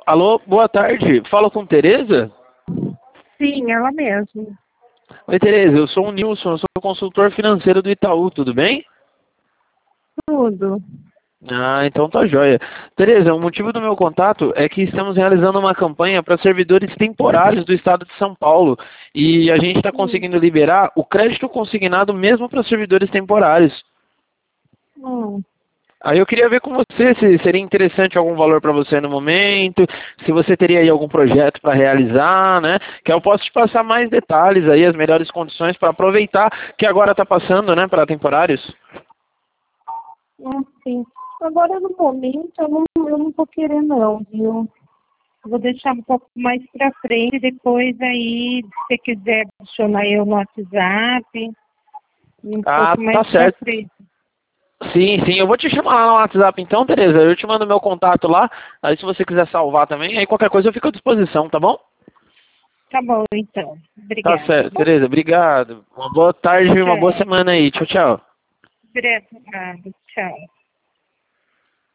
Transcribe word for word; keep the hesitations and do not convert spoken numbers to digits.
alô, boa tarde. Fala com Tereza? Sim, ela mesma. Oi, Tereza, eu sou o Nilson, eu sou consultor financeiro do Itaú, tudo bem? Tudo. Ah, então tá joia. Tereza, o motivo do meu contato é que estamos realizando uma campanha para servidores temporários do estado de São Paulo e a gente está Hum. conseguindo liberar o crédito consignado mesmo para servidores temporários. Hum. Aí eu queria ver com você se seria interessante algum valor para você no momento, se você teria aí algum projeto para realizar, né? Que eu posso te passar mais detalhes aí, as melhores condições para aproveitar que agora está passando, né, para temporários. Hum, sim. Agora, no momento, eu não, eu não tô querendo não, viu? Vou deixar um pouco mais pra frente, depois aí, se você quiser adicionar eu no WhatsApp, um Ah, pouco mais tá pra certo. frente. Sim, sim, eu vou te chamar lá no WhatsApp então, Tereza. Eu te mando meu contato lá, aí se você quiser salvar também, aí qualquer coisa eu fico à disposição, tá bom? Tá bom, então. Tá Obrigada. certo, Tereza, obrigado. Uma boa tarde e uma boa Tchau. semana aí. Tchau, tchau. Obrigada. Tchau.